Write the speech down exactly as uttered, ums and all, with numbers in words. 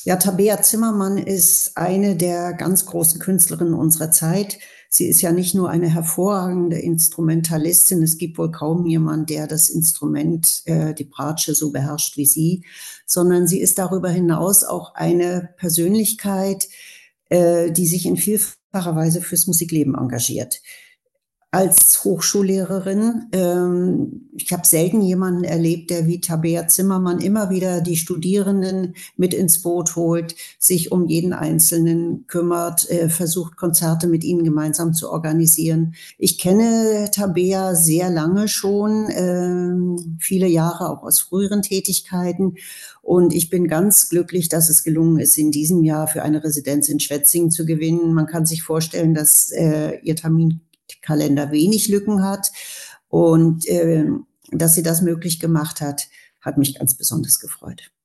Ja, Tabea Zimmermann ist eine der ganz großen Künstlerinnen unserer Zeit. Sie ist ja nicht nur eine hervorragende Instrumentalistin. Es gibt wohl kaum jemand, der das Instrument, äh, die Bratsche so beherrscht wie sie, sondern sie ist darüber hinaus auch eine Persönlichkeit, äh, die sich in vielfacher Weise fürs Musikleben engagiert. Als Hochschullehrerin, ähm, ich habe selten jemanden erlebt, der wie Tabea Zimmermann immer wieder die Studierenden mit ins Boot holt, sich um jeden Einzelnen kümmert, äh, versucht, Konzerte mit ihnen gemeinsam zu organisieren. Ich kenne Tabea sehr lange schon, ähm, viele Jahre auch aus früheren Tätigkeiten. Und ich bin ganz glücklich, dass es gelungen ist, in diesem Jahr für eine Residenz in Schwetzingen zu gewinnen. Man kann sich vorstellen, dass äh, ihr Termin Kalender wenig Lücken hat und äh, dass sie das möglich gemacht hat, hat mich ganz besonders gefreut.